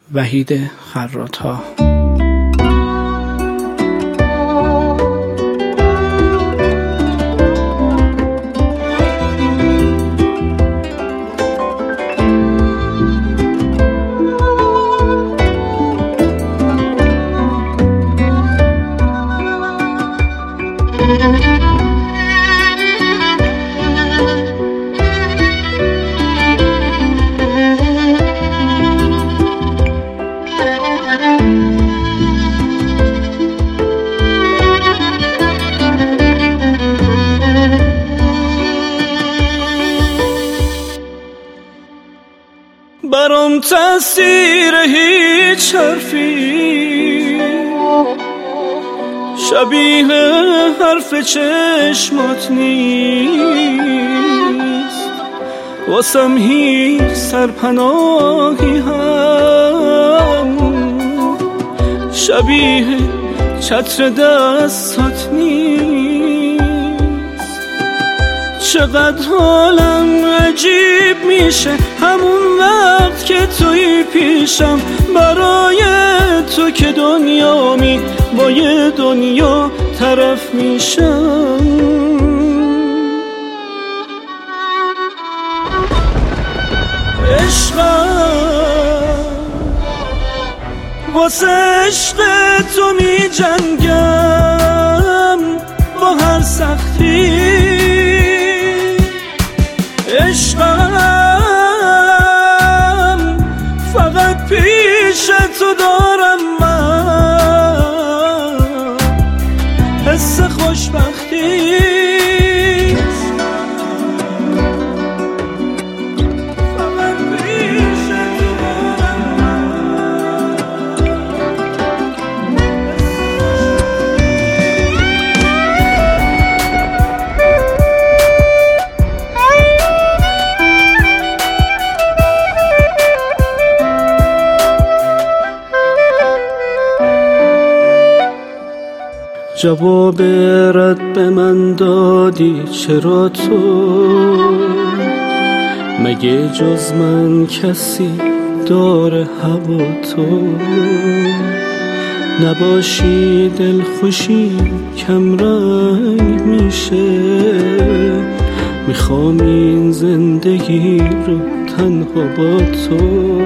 وحید خراط‌ها. برام تأثیر هیچ حرفی شبیه حرف چشمات نیست، واسم هیچ سرپناهی هم شبیه چتر دستات نیست. چقدر حالم عجیب میشه همون وقت که توی پیشم، برای تو که دنیامی با یه دنیا طرف میشم. عشقم واسه عشق تو می جنگم با هر سختی. عشقم فقط پیش تو دارم من حس خوشبختی. جواب رد به من دادی چرا تو؟ مگه جز من کسی داره هوا تو؟ نباشی دلخوشی کم رنگ میشه، میخوام این زندگی رو تنها با تو.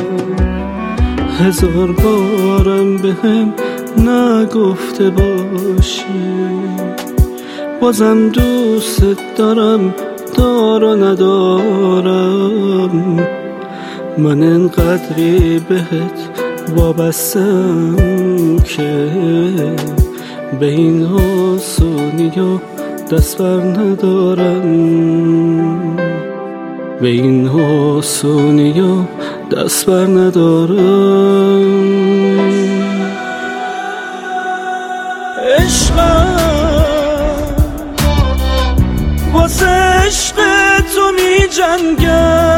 هزار بارم بهم نگفته باشی، بازم دوست دارم دار و ندارم. من انقدری بهت وابستم که به این آسونی و دست بر ندارم، به این آسونی و دست بر ندارم. عشقم واسه عشق تو می جنگم